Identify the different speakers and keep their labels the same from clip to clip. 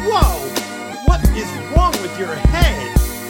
Speaker 1: Whoa! What is wrong with your head?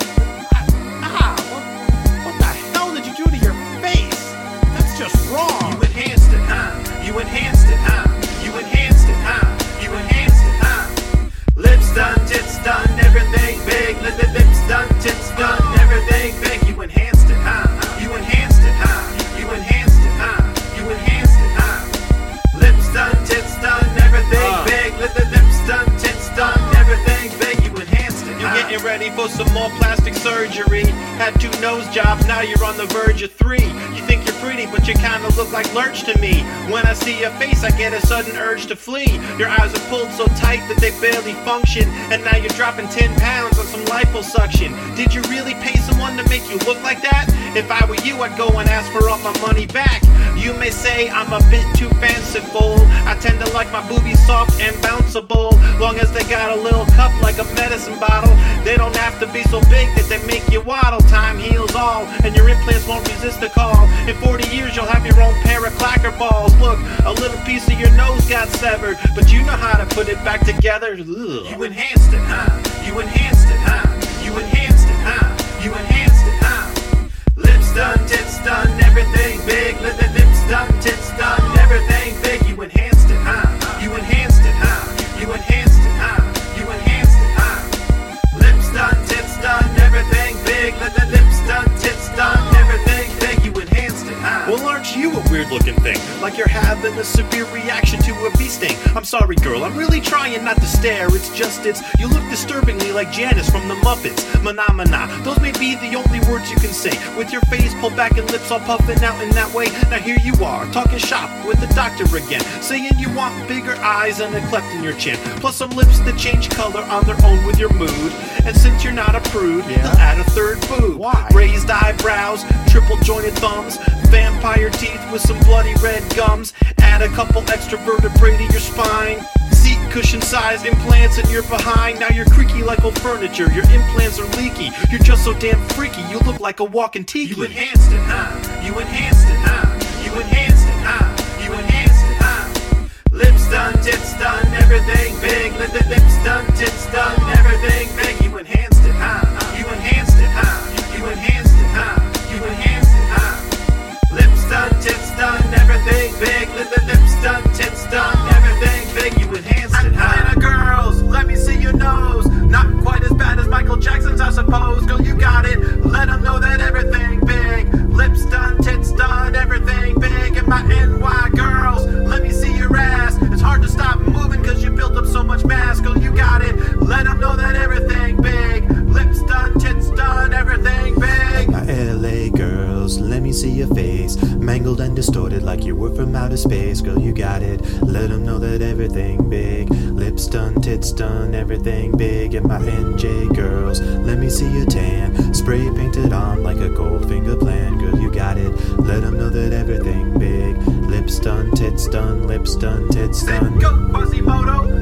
Speaker 1: What the hell did you do to your face? That's just wrong.
Speaker 2: You enhanced it, huh? You enhanced it, huh? You enhanced it, huh? You enhanced it, huh? Lips done, tits done, everything big. Lips done, tits done, everything big. You enhanced it, huh? You enhanced it, huh? You enhanced it, huh? You enhanced it, huh? Lips done, tits done, everything big. Lips done, tits done, everything big. You enhanced it,
Speaker 1: You're
Speaker 2: huh?
Speaker 1: getting ready for some more plastic surgery. Had 2 nose jobs, now you're on the verge of 3. You think you're pretty, but you kinda look like Lurch to me. When I see your face, I get a sudden urge to flee. Your eyes are pulled so tight that they barely function, and now you're dropping 10 pounds on some liposuction. Did you really pay someone to make you look like that? If I were you, I'd go and ask for all my money back. You may say I'm a bit too fanciful. I tend to like my boobies soft and bounceable. Long as they got a little cup like a medicine bottle. They don't have to be so big that they make you waddle. Time heals all, and your implants won't resist the call. In 40 years, you'll have your own pair of clacker balls. Look, a little piece of your nose got severed, but you know how to put it back together. Ugh.
Speaker 2: You enhanced it, huh? You enhanced it, huh? You enhanced it, huh? You enhanced it, huh? Lips done, tits done, everything big. Lips done, tits done, everything big. You enhanced it, huh? You enhanced it, huh? You enhanced it, huh? You enhanced it, huh? Lips done, tits done, everything big. Lips done, tits done, everything big. You enhanced it, huh?
Speaker 1: Well, aren't you a weird looking thing? Like you're having a severe reaction to a bee sting. I'm sorry, girl, I'm really trying not to stare. You look disturbingly like Janice from the Muppets. Phenomena, those may be the only words you can say. With your face pulled back and lips all puffing out in that way. Now here you are, talking shop with the doctor again, saying you want bigger eyes and a cleft in your chin, plus some lips that change color on their own with your mood. And since you're not a prude, they'll add a third boob.
Speaker 3: Why?
Speaker 1: Raised eyebrows, triple jointed thumbs, vampire teeth with some bloody red gums. Add a couple extra vertebrae to your spine. Seat cushion sized implants in your behind. Now you're creaky like old furniture. Your implants are leaky. You're just so damn freaky. You look like a walking tiki.
Speaker 2: You enhanced it, huh? You enhanced it, huh? You enhanced it, huh? You enhanced it, huh? Lips done, tits done, everything big. Lips done, tits done, everything big. You enhanced it, huh? You enhanced it, huh? You enhanced it, huh? You enhanced it, huh? Lips done, tits done, everything big. Lips done, tits done, everything big. You enhanced it, huh? Atlanta girls, let me see your nose. Not quite as bad as Michael Jackson's, I suppose. Girl, you got it. Let them know that everything big. Lips done, tits done, everything big. And my NY girls, let me see your ass. It's hard to stop moving cause you built up so much mass. Girl, you got it. Let them know that everything big. Lips done, tits done, everything big.
Speaker 3: My LA girls, let me see your face. Mangled and distorted like you were from outer space. Girl, you got it. Let them know that everything big. Lips done, tits done, everything big. And my NJ girls, let me see your tan. Spray painted on like a Goldfinger plan. Girl, you got it. Let them know that everything big. Lips done, tits done, lips done, tits done.
Speaker 2: Go Quasimodo.